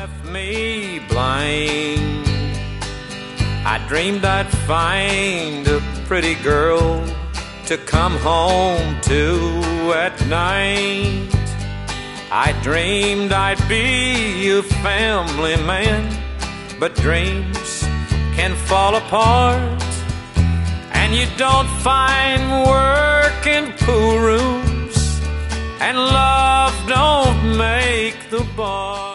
left me blind. I dreamed I'd find a pretty girl to come home to at night. I dreamed I'd be a family man, but dreams can fall apart, and you don't find work in pool rooms, and love don't make the bar.